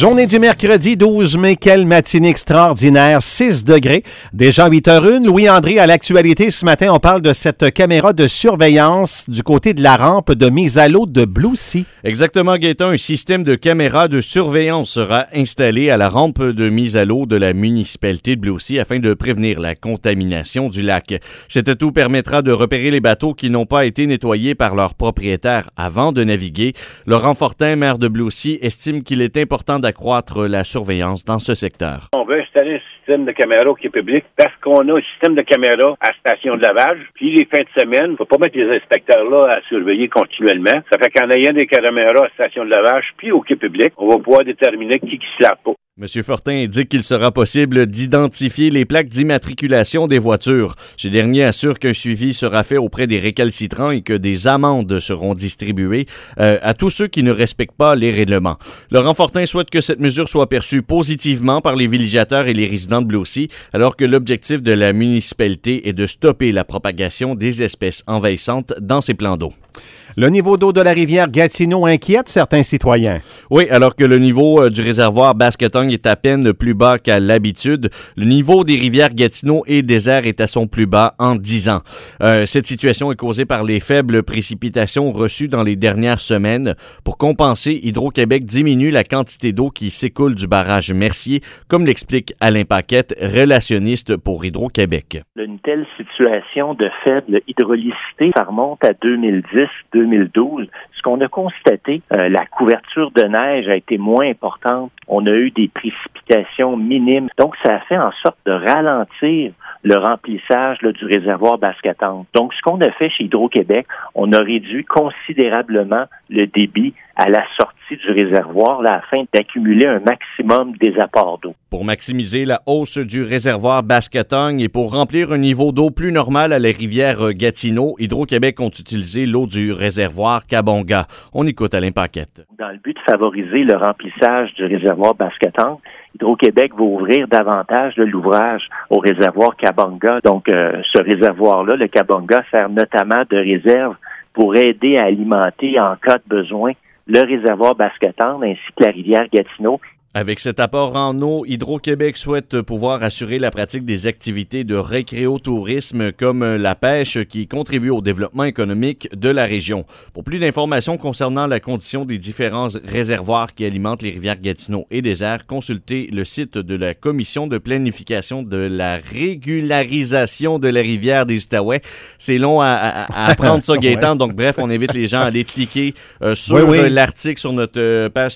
Journée du mercredi 12 mai, quelle matinée extraordinaire, 6 degrés. Déjà 8h01, Louis-André à l'actualité. Ce matin, on parle de cette caméra de surveillance du côté de la rampe de mise à l'eau de Blue Sea. Exactement, Gaétan. Un système de caméras de surveillance sera installé à la rampe de mise à l'eau de la municipalité de Blue Sea afin de prévenir la contamination du lac. Cet atout permettra de repérer les bateaux qui n'ont pas été nettoyés par leurs propriétaires avant de naviguer. Laurent Fortin, maire de Blue Sea, estime qu'il est important d'accroître la surveillance dans ce secteur. On veut installer un système de caméras qui est public parce qu'on a un système de caméras à station de lavage. Puis les fins de semaine, il ne faut pas mettre les inspecteurs là à surveiller continuellement. Ça fait qu'en ayant des caméras à station de lavage puis au quai public, on va pouvoir déterminer qui se lave pas. M. Fortin indique qu'il sera possible d'identifier les plaques d'immatriculation des voitures. Ce dernier assure qu'un suivi sera fait auprès des récalcitrants et que des amendes seront distribuées à tous ceux qui ne respectent pas les règlements. Laurent Fortin souhaite que cette mesure soit perçue positivement par les villégiateurs et les résidents de Blue Sea, alors que l'objectif de la municipalité est de stopper la propagation des espèces envahissantes dans ses plans d'eau. Le niveau d'eau de la rivière Gatineau inquiète certains citoyens. Oui, alors que le niveau du réservoir Basketongue est à peine plus bas qu'à l'habitude, le niveau des rivières Gatineau et Désert est à son plus bas en 10 ans. Cette situation est causée par les faibles précipitations reçues dans les dernières semaines. Pour compenser, Hydro-Québec diminue la quantité d'eau qui s'écoule du barrage Mercier, comme l'explique Alain Paquette, relationniste pour Hydro-Québec. Une telle situation de faible hydrolycité, ça remonte à 2010-2012. Ce qu'on a constaté, la couverture de neige a été moins importante. On a eu des précipitations minimes. Donc, ça a fait en sorte de ralentir le remplissage du réservoir Basketongue. Donc, ce qu'on a fait chez Hydro-Québec, on a réduit considérablement le débit à la sortie du réservoir afin d'accumuler un maximum des apports d'eau. Pour maximiser la hausse du réservoir Basketongue et pour remplir un niveau d'eau plus normal à la rivière Gatineau, Hydro-Québec ont utilisé l'eau du réservoir Kabonga. On écoute Alain Paquette. Dans le but de favoriser le remplissage du réservoir Basketongue, Hydro-Québec va ouvrir davantage de l'ouvrage au réservoir Kabonga. Donc, ce réservoir-là, le Kabonga, sert notamment de réserve pour aider à alimenter, en cas de besoin, le réservoir Basketongue ainsi que la rivière Gatineau. Avec cet apport en eau, Hydro-Québec souhaite pouvoir assurer la pratique des activités de récréotourisme comme la pêche qui contribue au développement économique de la région. Pour plus d'informations concernant la condition des différents réservoirs qui alimentent les rivières Gatineau et Désert, consultez le site de la Commission de planification de la régularisation de la rivière des Outaouais. C'est long à apprendre ça, Gaétan. Donc, bref, on invite les gens à aller cliquer sur l'article sur notre page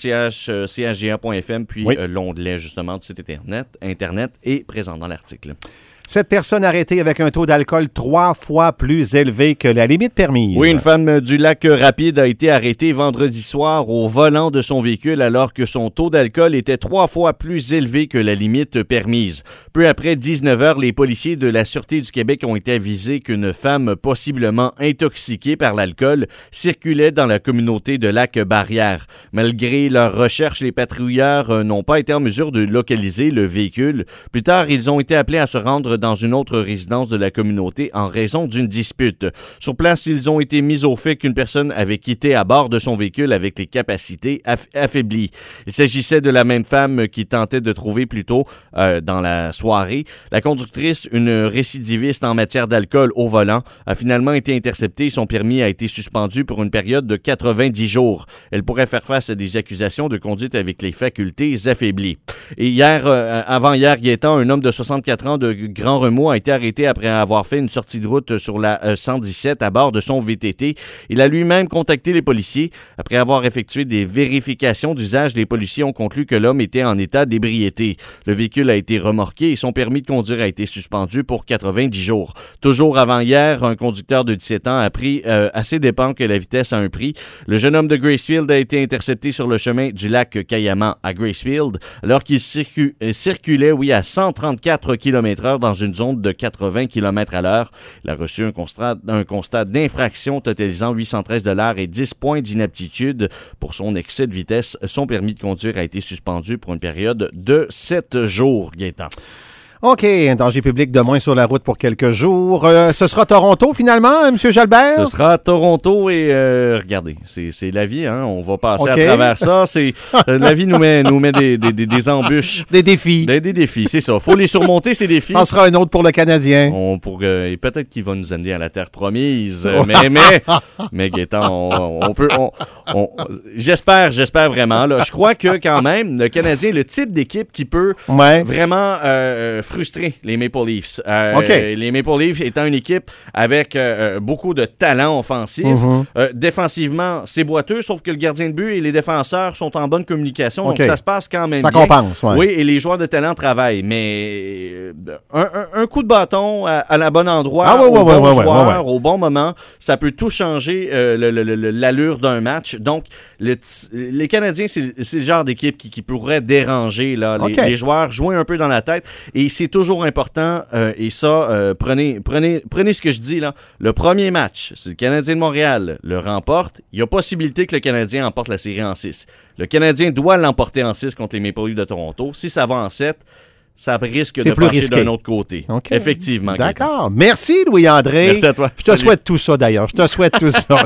chga.fm. Puis l'onglet, justement, du site Internet est présent dans l'article. Cette personne arrêtée avec un taux d'alcool 3 fois plus élevé que la limite permise. Oui, une femme du Lac-Rapide a été arrêtée vendredi soir au volant de son véhicule alors que son taux d'alcool était 3 fois plus élevé que la limite permise. Peu après 19h, les policiers de la Sûreté du Québec ont été avisés qu'une femme possiblement intoxiquée par l'alcool circulait dans la communauté de Lac-Barrière. Malgré leur recherche, les patrouilleurs n'ont pas été en mesure de localiser le véhicule. Plus tard, ils ont été appelés à se rendre dans une autre résidence de la communauté en raison d'une dispute. Sur place, ils ont été mis au fait qu'une personne avait quitté à bord de son véhicule avec les capacités affaiblies. Il s'agissait de la même femme qui tentait de trouver plus tôt dans la soirée. La conductrice, une récidiviste en matière d'alcool au volant, a finalement été interceptée et son permis a été suspendu pour une période de 90 jours. Elle pourrait faire face à des accusations de conduite avec les facultés affaiblies. Et avant-hier, Gaétan, un homme de 64 ans de Grand Remous a été arrêté après avoir fait une sortie de route sur la 117 à bord de son VTT. Il a lui-même contacté les policiers. Après avoir effectué des vérifications d'usage, les policiers ont conclu que l'homme était en état d'ébriété. Le véhicule a été remorqué et son permis de conduire a été suspendu pour 90 jours. Toujours avant hier, un conducteur de 17 ans a pris à ses dépens que la vitesse a un prix. Le jeune homme de Gracefield a été intercepté sur le chemin du lac Cayama à Gracefield alors qu'il circulait à 134 km/h dans une zone de 80 km à l'heure. Il a reçu un constat d'infraction totalisant 813 $ et 10 points d'inaptitude pour son excès de vitesse. Son permis de conduire a été suspendu pour une période de 7 jours, Gaétan. OK, un danger public de moins sur la route pour quelques jours. Ce sera Toronto, finalement, M. Jalbert? Ce sera Toronto et regardez, c'est la vie, hein? On va passer à travers ça. La vie nous met des embûches. Des défis. Des défis, c'est ça. Faut les surmonter, ces défis. Ça sera un autre pour le Canadien. Et peut-être qu'il va nous amener à la terre promise. Mais Gaétan, j'espère vraiment. Là. Je crois que quand même, le Canadien est le type d'équipe qui peut vraiment frustrer les Maple Leafs. Les Maple Leafs étant une équipe avec beaucoup de talent offensif. Défensivement, c'est boiteux, sauf que le gardien de but et les défenseurs sont en bonne communication. Donc, ça se passe quand même bien. Ça compense, oui, et les joueurs de talent travaillent. Mais un coup de bâton à la bonne endroit, au bon moment, ça peut tout changer l'allure d'un match. Donc, les Canadiens, c'est le genre d'équipe qui pourrait déranger les joueurs, jouer un peu dans la tête. Et c'est toujours important, et ça, prenez ce que je dis là. Le premier match, si le Canadien de Montréal le remporte, il y a possibilité que le Canadien emporte la série en 6. Le Canadien doit l'emporter en 6 contre les Maple Leafs de Toronto. Si ça va en 7, ça risque de pencher d'un autre côté. Effectivement. D'accord. Merci, Louis-André. Merci à toi. Je te souhaite tout ça, d'ailleurs. Je te souhaite tout ça.